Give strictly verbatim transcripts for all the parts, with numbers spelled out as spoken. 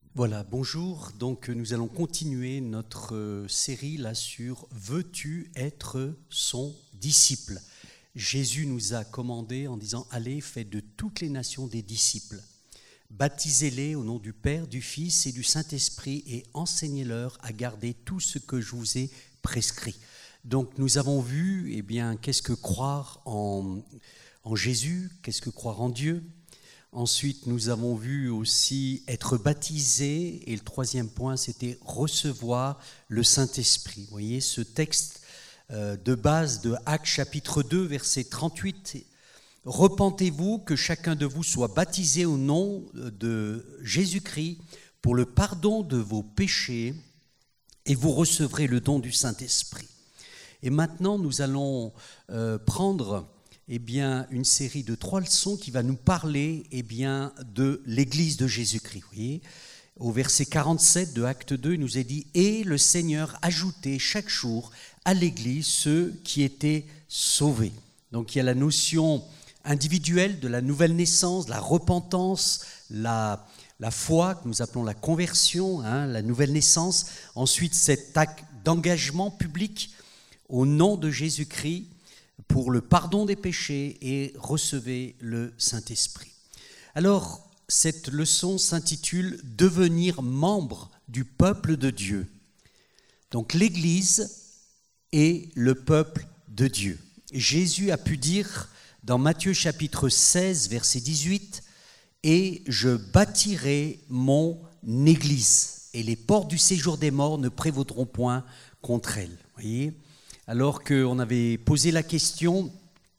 Voilà, bonjour. Donc nous allons continuer notre série là sur « Veux-tu être son disciple ?» Jésus nous a commandé en disant « Allez, faites de toutes les nations des disciples. Baptisez-les au nom du Père, du Fils et du Saint-Esprit et enseignez-leur à garder tout ce que je vous ai prescrit. » Donc nous avons vu, eh bien, qu'est-ce que croire en, en Jésus, qu'est-ce que croire en Dieu. Ensuite, nous avons vu aussi être baptisé, et le troisième point, c'était recevoir le Saint-Esprit. Vous voyez, ce texte euh, de base de Actes chapitre deux, verset trente-huit, « Repentez-vous que chacun de vous soit baptisé au nom de Jésus-Christ pour le pardon de vos péchés, et vous recevrez le don du Saint-Esprit. » Et maintenant, nous allons euh, prendre... Eh bien, une série de trois leçons qui va nous parler eh bien, de l'Église de Jésus-Christ. Vous voyez, au verset quarante-sept de Acte deux, il nous est dit « Et le Seigneur ajoutait chaque jour à l'Église ceux qui étaient sauvés. » Donc il y a la notion individuelle de la nouvelle naissance, la repentance, la, la foi, que nous appelons la conversion, hein, la nouvelle naissance. Ensuite, cet acte d'engagement public au nom de Jésus-Christ, pour le pardon des péchés et recevez le Saint-Esprit. Alors, cette leçon s'intitule « Devenir membre du peuple de Dieu ». Donc, l'Église est le peuple de Dieu. Jésus a pu dire dans Matthieu chapitre seize, verset dix-huit, « Et je bâtirai mon Église, et les portes du séjour des morts ne prévaudront point contre elle. » Vous voyez ? Alors qu'on avait posé la question,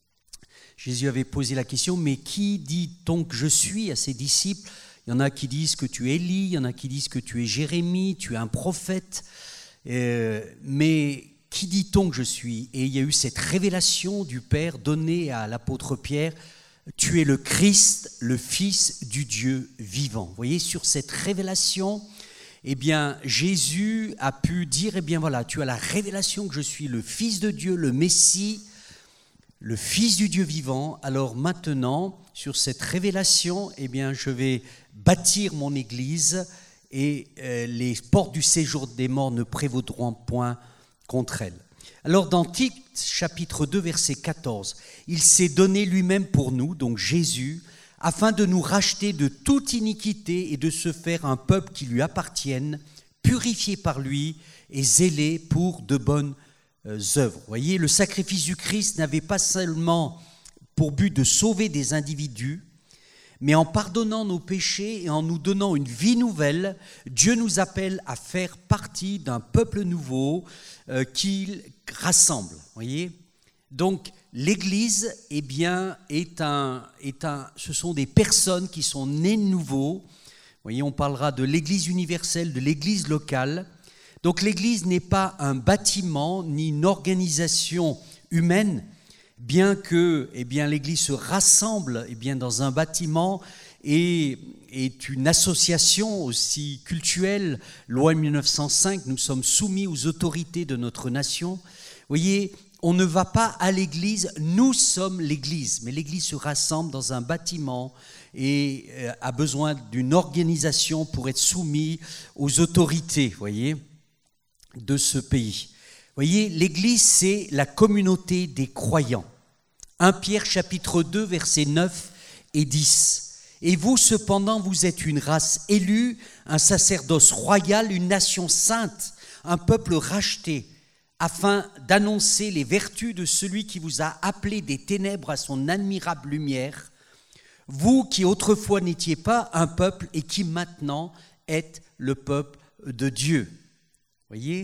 Jésus avait posé la question, mais qui dit-on que je suis à ses disciples ? Il y en a qui disent que tu es Élie, il y en a qui disent que tu es Jérémie, tu es un prophète, euh, mais qui dit-on que je suis ? Et il y a eu cette révélation du Père donnée à l'apôtre Pierre, tu es le Christ, le Fils du Dieu vivant. Vous voyez, sur cette révélation, eh bien, Jésus a pu dire, eh bien voilà, tu as la révélation que je suis le Fils de Dieu, le Messie, le Fils du Dieu vivant. Alors maintenant, sur cette révélation, eh bien, je vais bâtir mon Église et euh, les portes du séjour des morts ne prévaudront point contre elle. Alors dans Tite, chapitre deux, verset quatorze, il s'est donné lui-même pour nous, donc Jésus, afin de nous racheter de toute iniquité et de se faire un peuple qui lui appartienne, purifié par lui et zélé pour de bonnes œuvres. Vous voyez, le sacrifice du Christ n'avait pas seulement pour but de sauver des individus, mais en pardonnant nos péchés et en nous donnant une vie nouvelle, Dieu nous appelle à faire partie d'un peuple nouveau euh, qu'il rassemble. Vous voyez ? Donc, l'Église, eh bien, est un, est un, ce sont des personnes qui sont nées de nouveau. Vous voyez, on parlera de l'Église universelle, de l'Église locale. Donc, l'Église n'est pas un bâtiment ni une organisation humaine, bien que, eh bien, l'Église se rassemble, eh bien, dans un bâtiment et est une association aussi cultuelle. Loi mille neuf cent cinq, nous sommes soumis aux autorités de notre nation. Vous voyez, on ne va pas à l'église, nous sommes l'église, mais l'église se rassemble dans un bâtiment et a besoin d'une organisation pour être soumis aux autorités, vous voyez, de ce pays. Vous voyez, l'église, c'est la communauté des croyants. premier Pierre chapitre deux, versets neuf et dix. « Et vous, cependant, vous êtes une race élue, un sacerdoce royal, une nation sainte, un peuple racheté, afin d'annoncer les vertus de celui qui vous a appelé des ténèbres à son admirable lumière, vous qui autrefois n'étiez pas un peuple et qui maintenant êtes le peuple de Dieu. » Voyez ?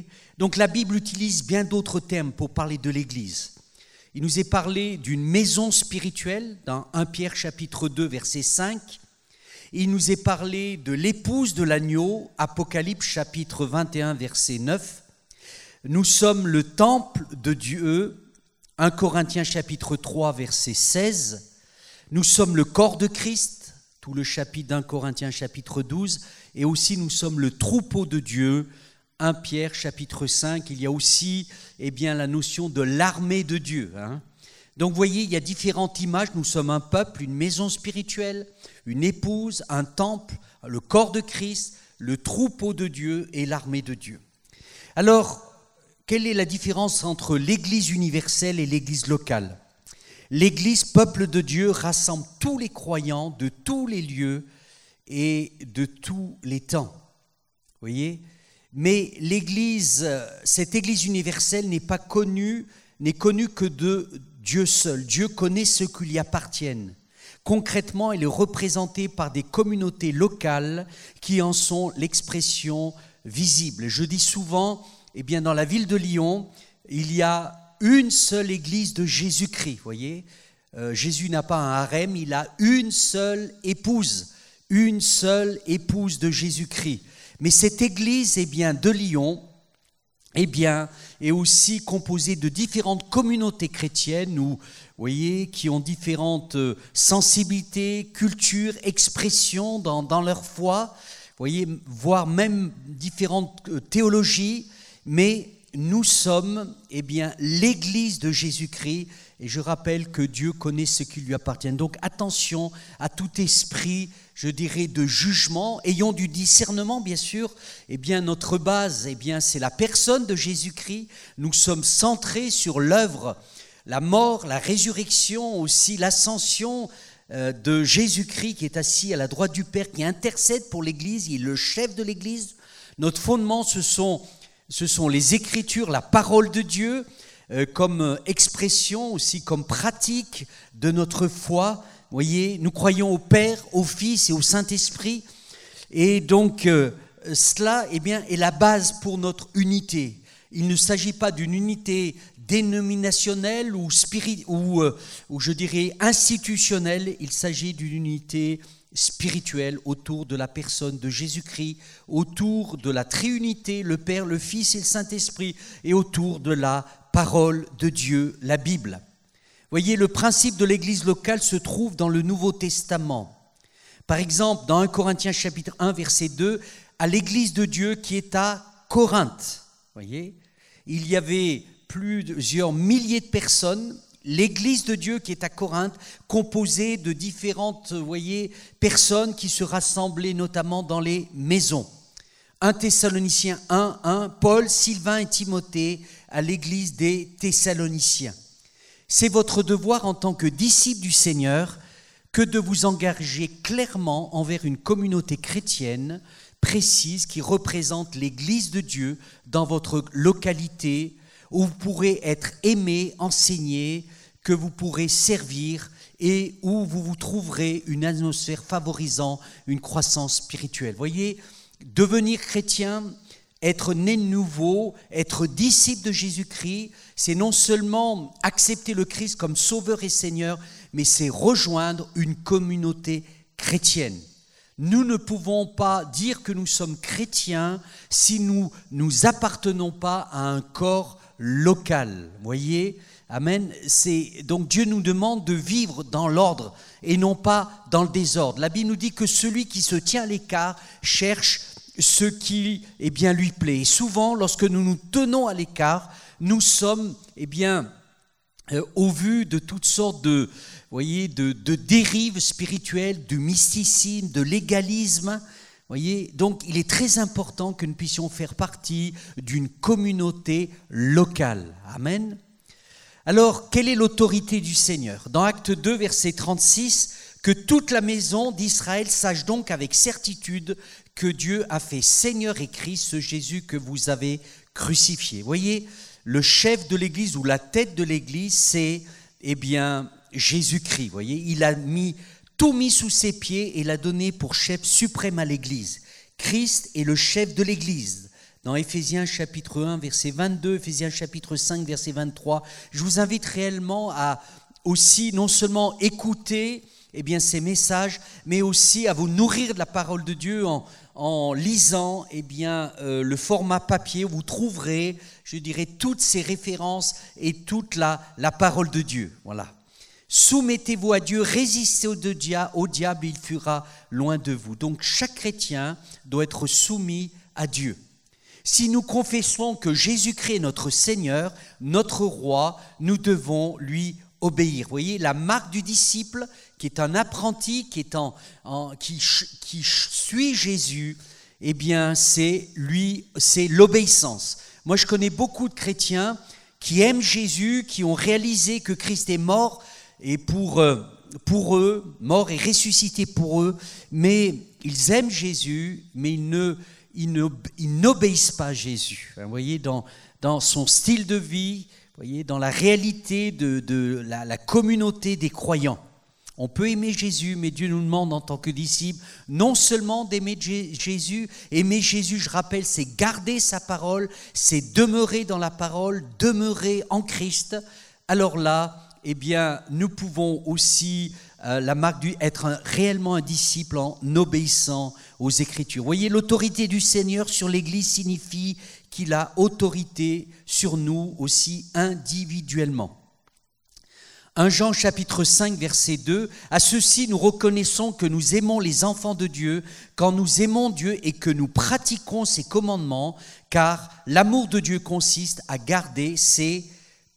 Donc la Bible utilise bien d'autres termes pour parler de l'Église. Il nous est parlé d'une maison spirituelle dans premier Pierre chapitre deux, verset cinq. Il nous est parlé de l'épouse de l'agneau, Apocalypse chapitre vingt et un, verset neuf. Nous sommes le temple de Dieu, premier Corinthiens chapitre trois, verset seize. Nous sommes le corps de Christ, tout le chapitre premier Corinthiens chapitre douze. Et aussi nous sommes le troupeau de Dieu, premier Pierre chapitre cinq. Il y a aussi eh bien, la notion de l'armée de Dieu. Hein. Donc vous voyez, il y a différentes images. Nous sommes un peuple, une maison spirituelle, une épouse, un temple, le corps de Christ, le troupeau de Dieu et l'armée de Dieu. Alors, quelle est la différence entre l'Église universelle et l'Église locale ? L'Église, peuple de Dieu, rassemble tous les croyants de tous les lieux et de tous les temps. Vous voyez ? Mais l'Église, cette Église universelle n'est pas connue, n'est connue que de Dieu seul. Dieu connaît ceux qui lui appartiennent. Concrètement, elle est représentée par des communautés locales qui en sont l'expression visible. Je dis souvent, eh bien, dans la ville de Lyon, il y a une seule église de Jésus-Christ. Vous voyez, euh, Jésus n'a pas un harem, il a une seule épouse, une seule épouse de Jésus-Christ. Mais cette église, eh bien, de Lyon, eh bien, est aussi composée de différentes communautés chrétiennes où, vous voyez, qui ont différentes sensibilités, cultures, expressions dans, dans leur foi, vous voyez, voire même différentes théologies, mais nous sommes, eh bien, l'Église de Jésus-Christ, et je rappelle que Dieu connaît ce qui lui appartient. Donc attention à tout esprit, je dirais, de jugement, ayons du discernement, bien sûr. Eh bien, notre base, eh bien, c'est la personne de Jésus-Christ. Nous sommes centrés sur l'œuvre, la mort, la résurrection, aussi l'ascension de Jésus-Christ qui est assis à la droite du Père, qui intercède pour l'Église, il est le chef de l'Église. Notre fondement, ce sont Ce sont les Écritures, la parole de Dieu, euh, comme expression, aussi comme pratique de notre foi. Vous voyez, nous croyons au Père, au Fils et au Saint-Esprit. Et donc, euh, cela eh bien, est la base pour notre unité. Il ne s'agit pas d'une unité dénominationnelle ou, spirit, ou, euh, ou je dirais institutionnelle, il s'agit d'une unité spirituelle autour de la personne de Jésus-Christ, autour de la Trinité, le Père, le Fils et le Saint-Esprit, et autour de la parole de Dieu, la Bible. Vous voyez, le principe de l'Église locale se trouve dans le Nouveau Testament. Par exemple, dans un Corinthiens chapitre un, verset deux, à l'Église de Dieu qui est à Corinthe. Vous voyez, il y avait plusieurs milliers de personnes. L'Église de Dieu qui est à Corinthe, composée de différentes, vous voyez, personnes qui se rassemblaient notamment dans les maisons. un Thessaloniciens un, un, Paul, Sylvain et Timothée à l'Église des Thessaloniciens. C'est votre devoir en tant que disciples du Seigneur que de vous engager clairement envers une communauté chrétienne précise qui représente l'Église de Dieu dans votre localité, où vous pourrez être aimé, enseigné, que vous pourrez servir et où vous vous trouverez une atmosphère favorisant une croissance spirituelle. Vous voyez, devenir chrétien, être né de nouveau, être disciple de Jésus-Christ, c'est non seulement accepter le Christ comme sauveur et Seigneur, mais c'est rejoindre une communauté chrétienne. Nous ne pouvons pas dire que nous sommes chrétiens si nous ne nous appartenons pas à un corps local. Vous voyez ? Amen. C'est, donc Dieu nous demande de vivre dans l'ordre et non pas dans le désordre. La Bible nous dit que celui qui se tient à l'écart cherche ce qui eh bien, lui plaît. Et souvent, lorsque nous nous tenons à l'écart, nous sommes eh bien, euh, au vu de toutes sortes de, voyez, de, de dérives spirituelles, du mysticisme, de l'égalisme. Voyez, donc il est très important que nous puissions faire partie d'une communauté locale. Amen. Alors, quelle est l'autorité du Seigneur ? Dans Acte deux, verset trente-six, que toute la maison d'Israël sache donc avec certitude que Dieu a fait Seigneur et Christ ce Jésus que vous avez crucifié. Vous voyez, le chef de l'Église ou la tête de l'Église, c'est eh bien Jésus-Christ. Vous voyez, il a mis tout mis sous ses pieds et l'a donné pour chef suprême à l'Église. Christ est le chef de l'Église. Dans Éphésiens chapitre un, verset vingt-deux, Éphésiens chapitre cinq, verset vingt-trois, je vous invite réellement à aussi non seulement écouter eh bien, ces messages, mais aussi à vous nourrir de la parole de Dieu en, en lisant eh bien, euh, le format papier où vous trouverez, je dirais, toutes ces références et toute la, la parole de Dieu. Voilà. Soumettez-vous à Dieu, résistez au, dia- au diable, il fuira loin de vous. Donc chaque chrétien doit être soumis à Dieu. Si nous confessons que Jésus-Christ est notre Seigneur, notre Roi, nous devons lui obéir. Vous voyez, la marque du disciple, qui est un apprenti, qui, est en, en, qui, qui suit Jésus, eh bien, c'est lui, c'est l'obéissance. Moi, je connais beaucoup de chrétiens qui aiment Jésus, qui ont réalisé que Christ est mort et pour, pour eux, mort et ressuscité pour eux, mais ils aiment Jésus, mais ils, ne, ils, ne, ils n'obéissent pas à Jésus. Vous voyez, dans, dans son style de vie, vous voyez, dans la réalité de, de la, la communauté des croyants. On peut aimer Jésus, mais Dieu nous demande en tant que disciples, non seulement d'aimer Jésus, aimer Jésus, je rappelle, c'est garder sa parole, c'est demeurer dans la parole, demeurer en Christ. Alors là, eh bien, nous pouvons aussi, euh, la marque du, être un, réellement un disciple en obéissant aux Écritures. Vous voyez, l'autorité du Seigneur sur l'Église signifie qu'il a autorité sur nous aussi individuellement. premier Jean chapitre cinq, verset deux, « À ceci nous reconnaissons que nous aimons les enfants de Dieu, quand nous aimons Dieu et que nous pratiquons ses commandements, car l'amour de Dieu consiste à garder ses commandements. »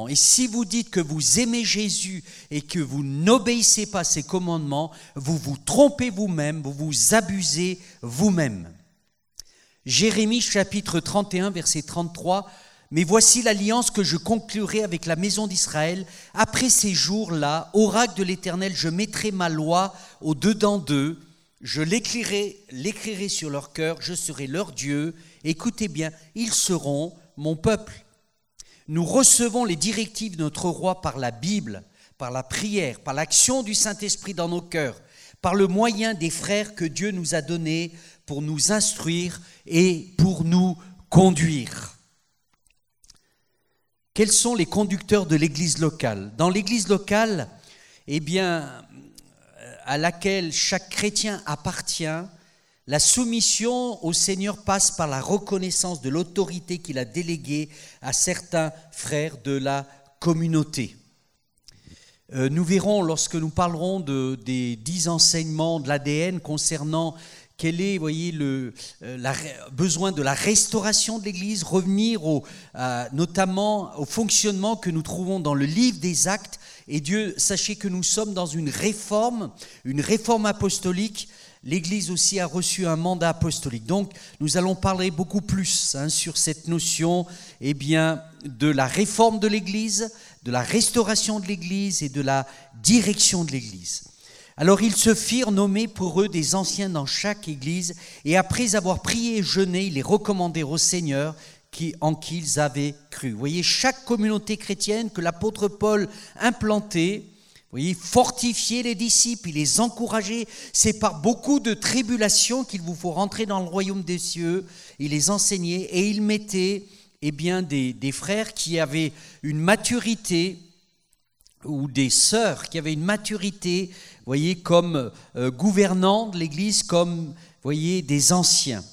Et si vous dites que vous aimez Jésus et que vous n'obéissez pas à ses commandements, vous vous trompez vous-même, vous vous abusez vous-même. Jérémie chapitre trente et un, verset trente-trois, « Mais voici l'alliance que je conclurai avec la maison d'Israël. Après ces jours-là, oracle de l'Éternel, je mettrai ma loi au-dedans d'eux. Je l'écrirai, l'écrirai sur leur cœur, je serai leur Dieu. Écoutez bien, ils seront mon peuple. » Nous recevons les directives de notre roi par la Bible, par la prière, par l'action du Saint-Esprit dans nos cœurs, par le moyen des frères que Dieu nous a donnés pour nous instruire et pour nous conduire. Quels sont les conducteurs de l'église locale ? Dans l'église locale, eh bien, à laquelle chaque chrétien appartient, la soumission au Seigneur passe par la reconnaissance de l'autorité qu'il a déléguée à certains frères de la communauté. Euh, nous verrons, lorsque nous parlerons de, des dix enseignements de l'A D N concernant quel est, voyez, le euh, la, besoin de la restauration de l'Église, revenir au, euh, notamment au fonctionnement que nous trouvons dans le livre des Actes. Et Dieu, sachez que nous sommes dans une réforme, une réforme apostolique. L'Église aussi a reçu un mandat apostolique. Donc, nous allons parler beaucoup plus hein, sur cette notion eh bien, de la réforme de l'Église, de la restauration de l'Église et de la direction de l'Église. Alors ils se firent nommer pour eux des anciens dans chaque église, et après avoir prié et jeûné, ils les recommandèrent au Seigneur qui, en qui ils avaient cru. Vous voyez, chaque communauté chrétienne que l'apôtre Paul implantait, vous voyez, fortifier les disciples, il les encourageait. C'est par beaucoup de tribulations qu'il vous faut rentrer dans le royaume des cieux. Il les enseignait et il mettait eh bien, des, des frères qui avaient une maturité, ou des sœurs qui avaient une maturité, vous voyez, comme euh, gouvernants de l'Église, comme, vous voyez, des anciens.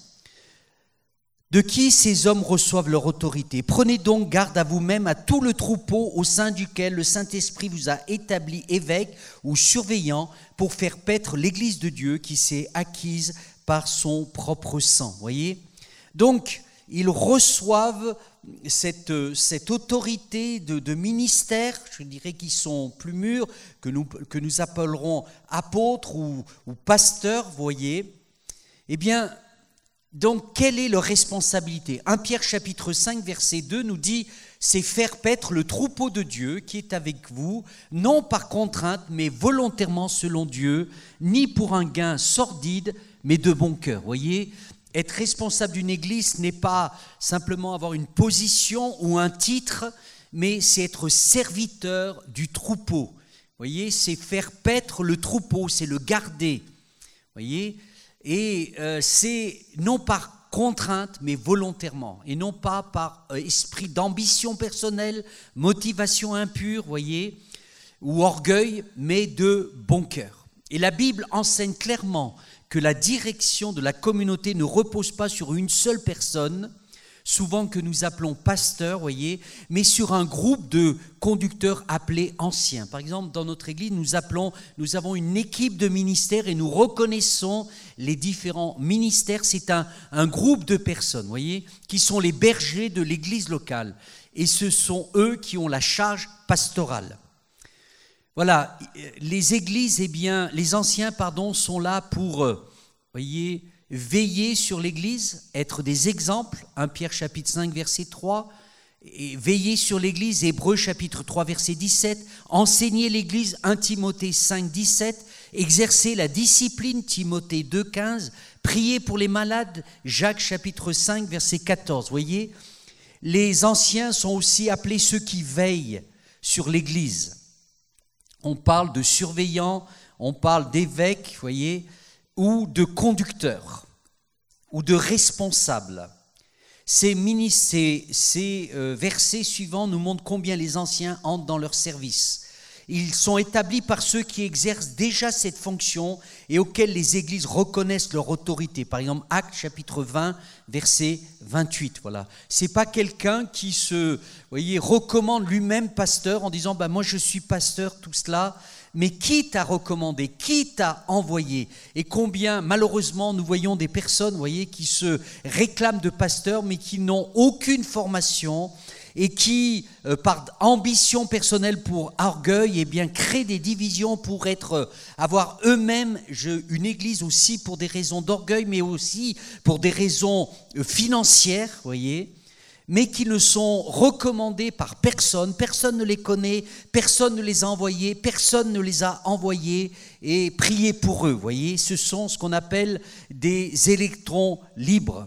De qui ces hommes reçoivent leur autorité ? Prenez donc garde à vous-même, à tout le troupeau au sein duquel le Saint-Esprit vous a établi évêque ou surveillant pour faire paître l'Église de Dieu qui s'est acquise par son propre sang. Vous voyez ? Donc, ils reçoivent cette, cette autorité de, de ministère, je dirais qu'ils sont plus mûrs, que nous, que nous appellerons apôtres ou, ou pasteurs, vous voyez. Eh bien, donc, quelle est leur responsabilité ? premier Pierre chapitre cinq, verset deux nous dit « C'est faire paître le troupeau de Dieu qui est avec vous, non par contrainte, mais volontairement selon Dieu, ni pour un gain sordide, mais de bon cœur. » Vous voyez ? Être responsable d'une église n'est pas simplement avoir une position ou un titre, mais c'est être serviteur du troupeau. Vous voyez, c'est faire paître le troupeau, c'est le garder. Vous voyez, et euh, c'est non par contrainte, mais volontairement, et non pas par euh, esprit d'ambition personnelle, motivation impure, vous voyez, ou orgueil, mais de bon cœur. Et la Bible enseigne clairement que la direction de la communauté ne repose pas sur une seule personne, souvent que nous appelons pasteur, voyez, mais sur un groupe de conducteurs appelés anciens. Par exemple, dans notre église, nous appelons, nous avons une équipe de ministères et nous reconnaissons les différents ministères. C'est un, un groupe de personnes, voyez, qui sont les bergers de l'église locale. Et ce sont eux qui ont la charge pastorale. Voilà, les églises, eh bien, les anciens, pardon, sont là pour, euh, voyez, veiller sur l'Église, être des exemples, premier Pierre chapitre cinq, verset trois, et veiller sur l'Église, Hébreux chapitre trois, verset dix-sept, enseigner l'Église, premier Timothée cinq, dix-sept, exercer la discipline, Timothée deux, quinze, prier pour les malades, Jacques chapitre cinq, verset quatorze. Vous voyez, les anciens sont aussi appelés ceux qui veillent sur l'Église. On parle de surveillants, on parle d'évêques, vous voyez, ou de conducteurs, ou de responsables. Ces, mini, ces, ces euh, versets suivants nous montrent combien les anciens entrent dans leur service. Ils sont établis par ceux qui exercent déjà cette fonction et auxquels les églises reconnaissent leur autorité. Par exemple, Actes chapitre vingt, verset vingt-huit. Voilà. Ce n'est pas quelqu'un qui se vous voyez, recommande lui-même pasteur en disant bah, « moi je suis pasteur, tout cela ». Mais qui t'a recommandé, qui t'a envoyé? Et combien, malheureusement, nous voyons des personnes, vous voyez, qui se réclament de pasteurs, mais qui n'ont aucune formation et qui, euh, par ambition personnelle, pour orgueil, eh bien, créent des divisions pour être, euh, avoir eux-mêmes je, une église aussi pour des raisons d'orgueil, mais aussi pour des raisons euh, financières, vous voyez, mais qui ne sont recommandés par personne, personne ne les connaît, personne ne les a envoyés, personne ne les a envoyés et prié pour eux. Vous voyez, ce sont ce qu'on appelle des électrons libres.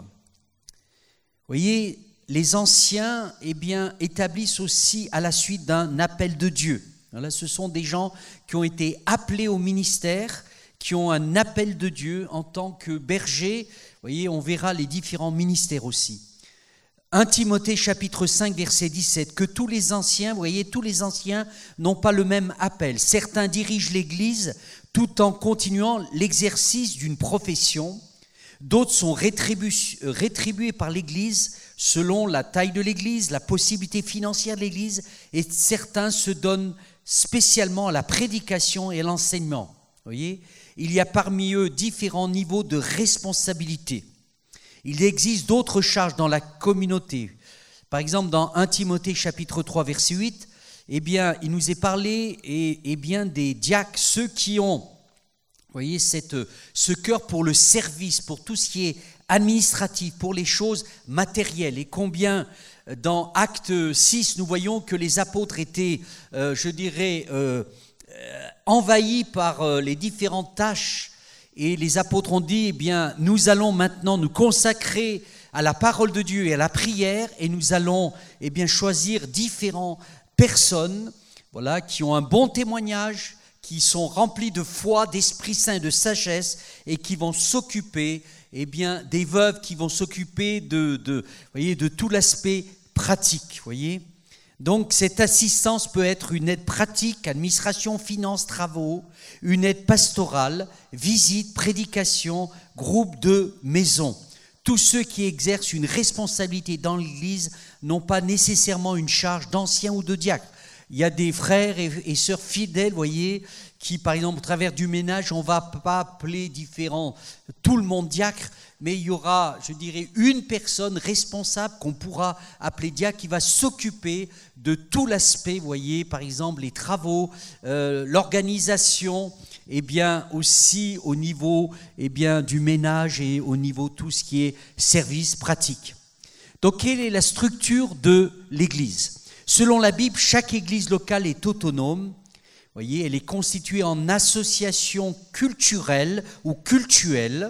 Vous voyez, les anciens eh bien, établissent aussi à la suite d'un appel de Dieu. Là, ce sont des gens qui ont été appelés au ministère, qui ont un appel de Dieu en tant que bergers. Vous voyez, on verra les différents ministères aussi. premier Timothée chapitre cinq, verset dix-sept, que tous les anciens, vous voyez, tous les anciens n'ont pas le même appel. Certains dirigent l'Église tout en continuant l'exercice d'une profession. D'autres sont rétribu- rétribués par l'Église selon la taille de l'Église, la possibilité financière de l'Église, et certains se donnent spécialement à la prédication et à l'enseignement. Vous voyez, il y a parmi eux différents niveaux de responsabilité. Il existe d'autres charges dans la communauté. Par exemple, dans premier Timothée chapitre trois, verset huit, eh bien, il nous est parlé eh, eh bien, des diacres, ceux qui ont, vous voyez, cette, ce cœur pour le service, pour tout ce qui est administratif, pour les choses matérielles. Et combien, dans Acte six, nous voyons que les apôtres étaient, euh, je dirais, euh, euh, envahis par euh, les différentes tâches. Et les apôtres ont dit, eh bien, nous allons maintenant nous consacrer à la parole de Dieu et à la prière, et nous allons eh bien, choisir différentes personnes voilà, qui ont un bon témoignage, qui sont remplies de foi, d'Esprit Saint, de sagesse, et qui vont s'occuper eh bien, des veuves, qui vont s'occuper de, de, vous voyez, de tout l'aspect pratique. Voyez. Donc cette assistance peut être une aide pratique, administration, finances, travaux, une aide pastorale, visite, prédication, groupe de maison. Tous ceux qui exercent une responsabilité dans l'Église n'ont pas nécessairement une charge d'ancien ou de diacre. Il y a des frères et, et sœurs fidèles, vous voyez, qui par exemple au travers du ménage, on ne va pas appeler différents, tout le monde diacre, mais il y aura, je dirais, une personne responsable qu'on pourra appeler diacre qui va s'occuper de tout l'aspect, vous voyez, par exemple les travaux, euh, l'organisation, et bien aussi au niveau eh bien, du ménage et au niveau tout ce qui est service pratique. Donc quelle est la structure de l'Église ? Selon la Bible, chaque église locale est autonome. Vous voyez, elle est constituée en association culturelle ou cultuelle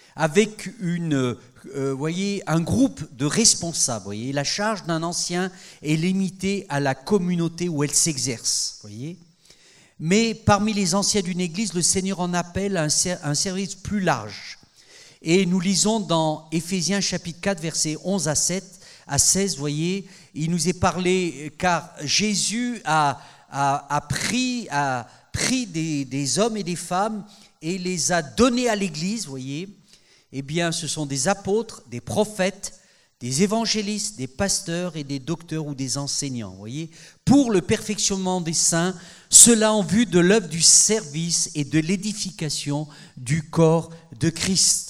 avec une, euh, voyez, un groupe de responsables. Voyez. La charge d'un ancien est limitée à la communauté où elle s'exerce. Voyez. Mais parmi les anciens d'une église, le Seigneur en appelle à un, ser- un service plus large. Et nous lisons dans Éphésiens chapitre quatre, versets onze à seize, vous voyez, il nous est parlé, car Jésus a, a, a pris, a pris des, des hommes et des femmes et les a donnés à l'Église, vous voyez. Eh bien, ce sont des apôtres, des prophètes, des évangélistes, des pasteurs et des docteurs ou des enseignants, vous voyez, pour le perfectionnement des saints, cela en vue de l'œuvre du service et de l'édification du corps de Christ.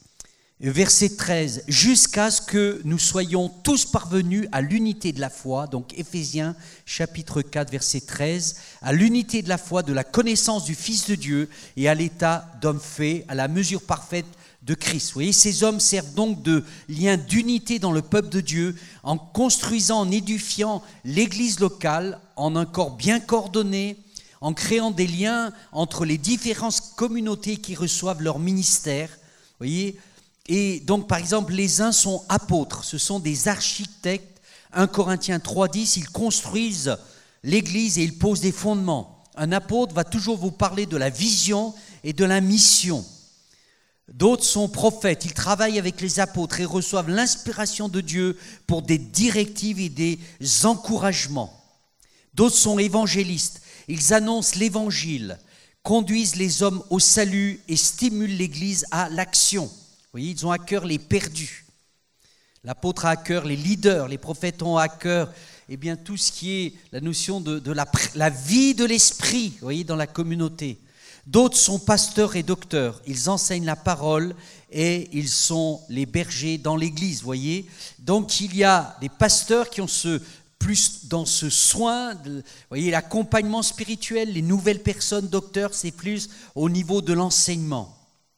Verset treize, jusqu'à ce que nous soyons tous parvenus à l'unité de la foi, donc Éphésiens chapitre quatre, verset treize, à l'unité de la foi, de la connaissance du Fils de Dieu et à l'état d'homme fait, à la mesure parfaite de Christ. Vous voyez, ces hommes servent donc de lien d'unité dans le peuple de Dieu, en construisant, en édifiant l'église locale, en un corps bien coordonné, en créant des liens entre les différentes communautés qui reçoivent leur ministère. Vous voyez, et donc par exemple, les uns sont apôtres, ce sont des architectes. un Corinthiens trois dix, ils construisent l'église et ils posent des fondements. Un apôtre va toujours vous parler de la vision et de la mission. D'autres sont prophètes, ils travaillent avec les apôtres et reçoivent l'inspiration de Dieu pour des directives et des encouragements. D'autres sont évangélistes, ils annoncent l'évangile, conduisent les hommes au salut et stimulent l'église à l'action. Vous voyez, ils ont à cœur les perdus. L'apôtre a à cœur les leaders, les prophètes ont à cœur eh bien, tout ce qui est la notion de, de la, la vie de l'esprit, vous voyez, dans la communauté. D'autres sont pasteurs et docteurs, ils enseignent la parole et ils sont les bergers dans l'église, vous voyez. Donc il y a des pasteurs qui ont ce, plus dans ce soin, de, vous voyez, l'accompagnement spirituel, les nouvelles personnes, docteurs, c'est plus au niveau de l'enseignement.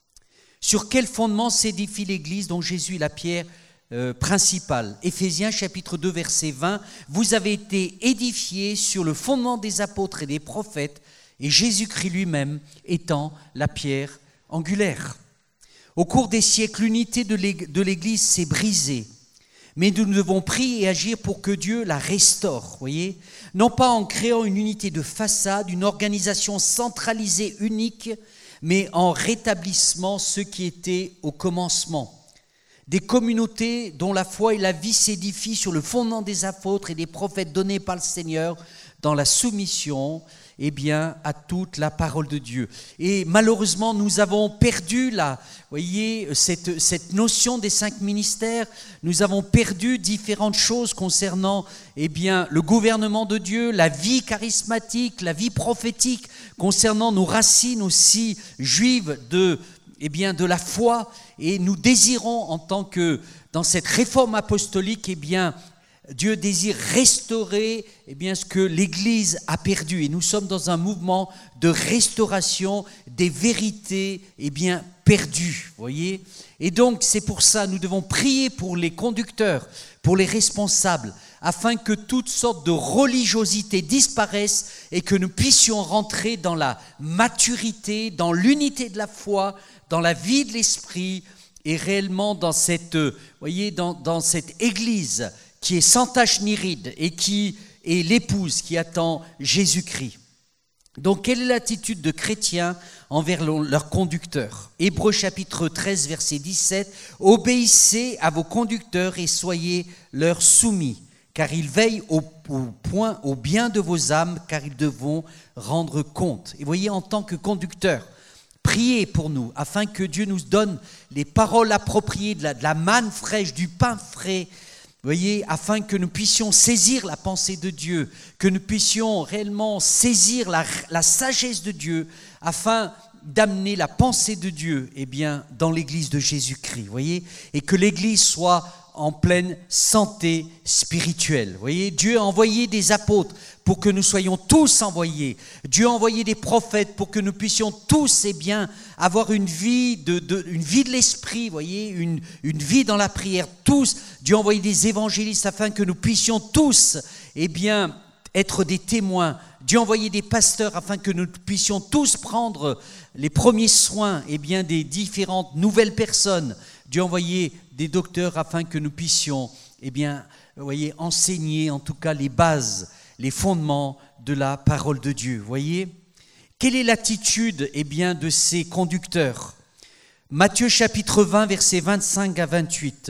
Sur quel fondement s'édifie l'église dont Jésus est la pierre euh, principale? Éphésiens chapitre deux verset vingt, vous avez été édifiés sur le fondement des apôtres et des prophètes, et Jésus-Christ lui-même étant la pierre angulaire. Au cours des siècles, l'unité de l'Église s'est brisée, mais nous devons prier et agir pour que Dieu la restaure, voyez, non pas en créant une unité de façade, une organisation centralisée unique, mais en rétablissant ce qui était au commencement. Des communautés dont la foi et la vie s'édifient sur le fondement des apôtres et des prophètes donnés par le Seigneur dans la soumission eh bien, à toute la parole de Dieu. Et malheureusement, nous avons perdu la, voyez, cette, cette notion des cinq ministères. Nous avons perdu différentes choses concernant eh bien, le gouvernement de Dieu, la vie charismatique, la vie prophétique, concernant nos racines aussi juives de, eh bien, de la foi. Et nous désirons, en tant que, dans cette réforme apostolique, eh bien, Dieu désire restaurer eh bien, ce que l'Église a perdu. Et nous sommes dans un mouvement de restauration des vérités eh bien, perdues. Voyez ? Et donc, c'est pour ça, nous devons prier pour les conducteurs, pour les responsables, afin que toutes sortes de religiosités disparaissent et que nous puissions rentrer dans la maturité, dans l'unité de la foi, dans la vie de l'esprit et réellement dans cette, voyez, dans, dans cette Église qui est sans tache ni ride et qui est l'épouse qui attend Jésus-Christ. Donc, quelle est l'attitude de chrétiens envers leurs conducteurs? Hébreux chapitre treize, verset dix-sept, « Obéissez à vos conducteurs et soyez leur soumis, car ils veillent au, au point au bien de vos âmes, car ils devront rendre compte. » Et voyez, en tant que conducteurs, priez pour nous, afin que Dieu nous donne les paroles appropriées, de la, de la manne fraîche, du pain frais, vous voyez, afin que nous puissions saisir la pensée de Dieu, que nous puissions réellement saisir la, la sagesse de Dieu, afin d'amener la pensée de Dieu eh bien, dans l'Église de Jésus-Christ, vous voyez, et que l'Église soit en pleine santé spirituelle. Vous voyez, Dieu a envoyé des apôtres pour que nous soyons tous envoyés. Dieu a envoyé des prophètes pour que nous puissions tous eh bien, avoir une vie de, de, une vie de l'esprit, vous voyez, une, une vie dans la prière. Tous, Dieu a envoyé des évangélistes afin que nous puissions tous eh bien, être des témoins. Dieu a envoyé des pasteurs afin que nous puissions tous prendre les premiers soins eh bien, des différentes nouvelles personnes. Dieu a envoyé des docteurs afin que nous puissions eh bien, vous voyez, enseigner en tout cas les bases, les fondements de la parole de Dieu. Vous voyez, quelle est l'attitude eh bien, de ces conducteurs? Matthieu chapitre vingt, versets vingt-cinq à vingt-huit.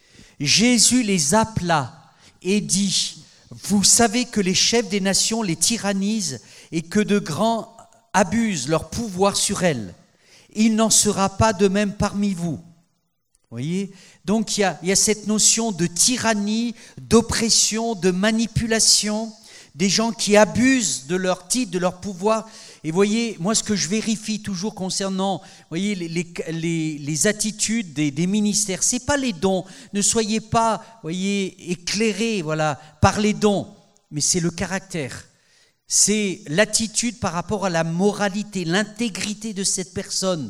Jésus les appela et dit, « Vous savez que les chefs des nations les tyrannisent et que de grands abusent leur pouvoir sur elles. Il n'en sera pas de même parmi vous. » Vous voyez, donc il y, a, il y a cette notion de tyrannie, d'oppression, de manipulation, des gens qui abusent de leur titre, de leur pouvoir. Et vous voyez, moi ce que je vérifie toujours concernant vous voyez, les, les, les, les attitudes des, des ministères, ce n'est pas les dons, ne soyez pas vous voyez, éclairés voilà, par les dons, mais c'est le caractère. C'est l'attitude par rapport à la moralité, l'intégrité de cette personne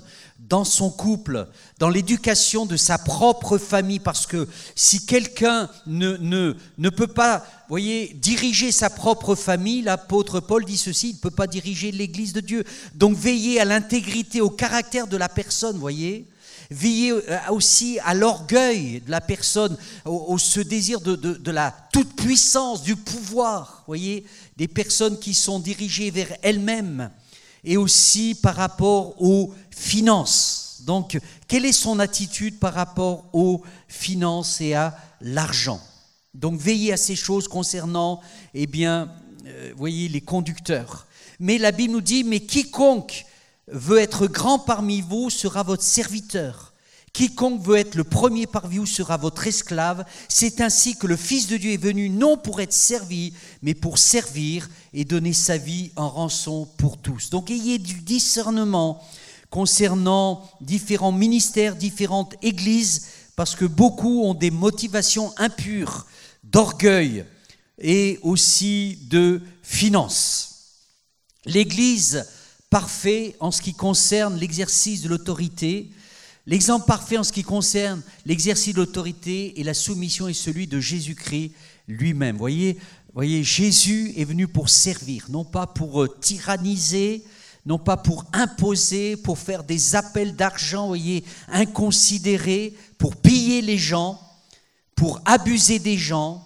dans son couple, dans l'éducation de sa propre famille, parce que si quelqu'un ne, ne, ne peut pas, voyez, diriger sa propre famille, l'apôtre Paul dit ceci, il ne peut pas diriger l'Église de Dieu. Donc veillez à l'intégrité, au caractère de la personne, voyez. Veillez aussi à l'orgueil de la personne, au, au ce désir de, de, de la toute-puissance, du pouvoir, voyez, des personnes qui sont dirigées vers elles-mêmes, et aussi par rapport aux finances. Donc, quelle est son attitude par rapport aux finances et à l'argent? Donc, veillez à ces choses concernant, eh bien, euh, voyez, les conducteurs. Mais la Bible nous dit, mais quiconque veut être grand parmi vous sera votre serviteur. Quiconque veut être le premier parmi vous sera votre esclave. C'est ainsi que le Fils de Dieu est venu non pour être servi, mais pour servir et donner sa vie en rançon pour tous. Donc ayez du discernement concernant différents ministères, différentes églises, parce que beaucoup ont des motivations impures, d'orgueil et aussi de finances. L'Église parfaite en ce qui concerne l'exercice de l'autorité, l'exemple parfait en ce qui concerne l'exercice de l'autorité et la soumission est celui de Jésus-Christ lui-même. Voyez, voyez, Jésus est venu pour servir, non pas pour tyranniser, non pas pour imposer, pour faire des appels d'argent, voyez, inconsidérés, pour piller les gens, pour abuser des gens,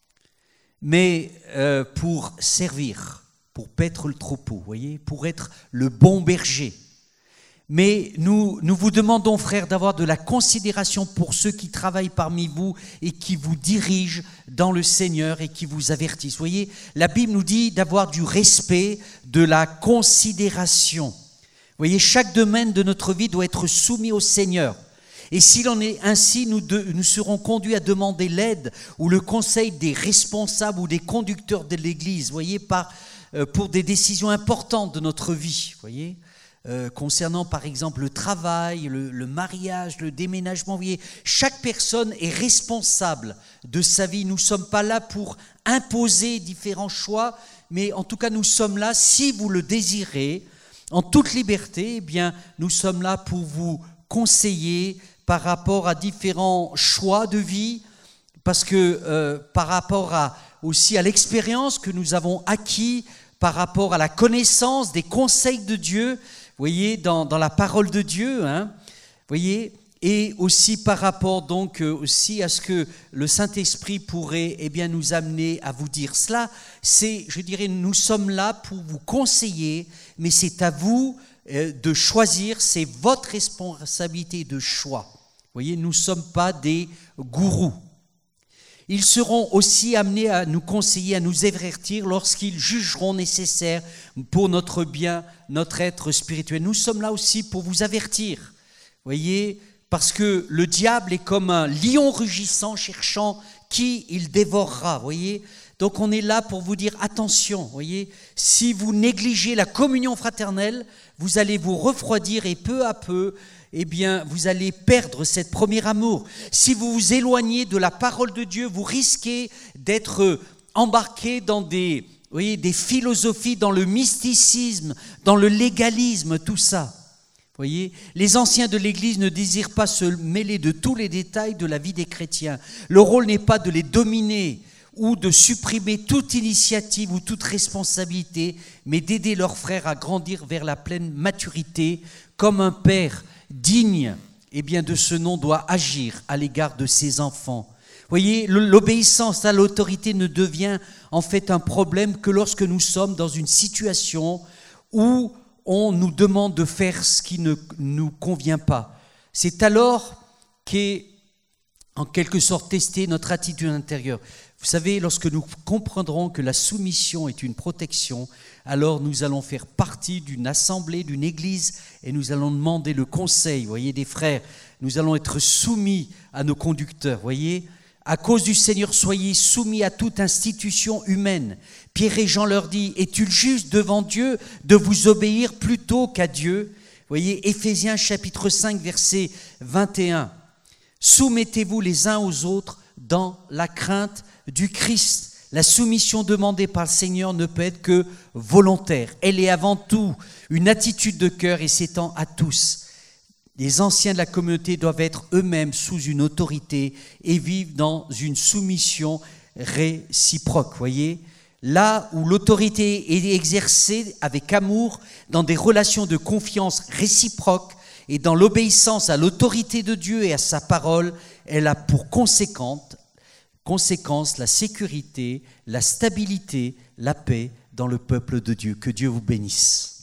mais euh, pour servir, pour paître le troupeau, voyez, pour être le bon berger. Mais nous, nous vous demandons, frères, d'avoir de la considération pour ceux qui travaillent parmi vous et qui vous dirigent dans le Seigneur et qui vous avertissent. Vous voyez, la Bible nous dit d'avoir du respect, de la considération. Vous voyez, chaque domaine de notre vie doit être soumis au Seigneur. Et s'il en est ainsi, nous, de, nous serons conduits à demander l'aide ou le conseil des responsables ou des conducteurs de l'Église, vous voyez, par, euh, pour des décisions importantes de notre vie, vous voyez. Euh, concernant par exemple le travail, le, le mariage, le déménagement. Vous voyez, chaque personne est responsable de sa vie. Nous ne sommes pas là pour imposer différents choix, mais en tout cas nous sommes là, si vous le désirez, en toute liberté, eh bien, nous sommes là pour vous conseiller par rapport à différents choix de vie, parce que euh, par rapport à, aussi à l'expérience que nous avons acquis, par rapport à la connaissance des conseils de Dieu, vous voyez, dans, dans la parole de Dieu, hein, vous voyez, et aussi par rapport donc euh, aussi à ce que le Saint-Esprit pourrait eh bien, nous amener à vous dire cela, c'est, je dirais, nous sommes là pour vous conseiller, mais c'est à vous euh, de choisir, c'est votre responsabilité de choix. Vous voyez, nous ne sommes pas des gourous. Ils seront aussi amenés à nous conseiller, à nous avertir lorsqu'ils jugeront nécessaire pour notre bien, notre être spirituel. Nous sommes là aussi pour vous avertir, voyez, parce que le diable est comme un lion rugissant cherchant qui il dévorera, voyez. Donc on est là pour vous dire attention, voyez, si vous négligez la communion fraternelle, vous allez vous refroidir et peu à peu, eh bien, vous allez perdre cette premier amour. Si vous vous éloignez de la parole de Dieu, vous risquez d'être embarqué dans des, vous voyez, des philosophies, dans le mysticisme, dans le légalisme, tout ça. Vous voyez, les anciens de l'Église ne désirent pas se mêler de tous les détails de la vie des chrétiens. Le rôle n'est pas de les dominer ou de supprimer toute initiative ou toute responsabilité, mais d'aider leurs frères à grandir vers la pleine maturité, comme un père digne, eh bien, de ce nom doit agir à l'égard de ses enfants. Vous voyez, l'obéissance à l'autorité ne devient en fait un problème que lorsque nous sommes dans une situation où on nous demande de faire ce qui ne nous convient pas. C'est alors qu'est en quelque sorte testée notre attitude intérieure. Vous savez, lorsque nous comprendrons que la soumission est une protection, alors nous allons faire partie d'une assemblée, d'une église, et nous allons demander le conseil, vous voyez, des frères. Nous allons être soumis à nos conducteurs, vous voyez. À cause du Seigneur, soyez soumis à toute institution humaine. Pierre et Jean leur dit, est-il juste devant Dieu de vous obéir plutôt qu'à Dieu? Vous voyez, Éphésiens chapitre cinq, verset vingt et un. Soumettez-vous les uns aux autres dans la crainte du Christ. La soumission demandée par le Seigneur ne peut être que volontaire. Elle est avant tout une attitude de cœur et s'étend à tous. Les anciens de la communauté doivent être eux-mêmes sous une autorité et vivre dans une soumission réciproque, voyez ? Là où l'autorité est exercée avec amour, dans des relations de confiance réciproque et dans l'obéissance à l'autorité de Dieu et à sa parole, elle a pour conséquence, conséquence la sécurité, la stabilité, la paix dans le peuple de Dieu. Que Dieu vous bénisse.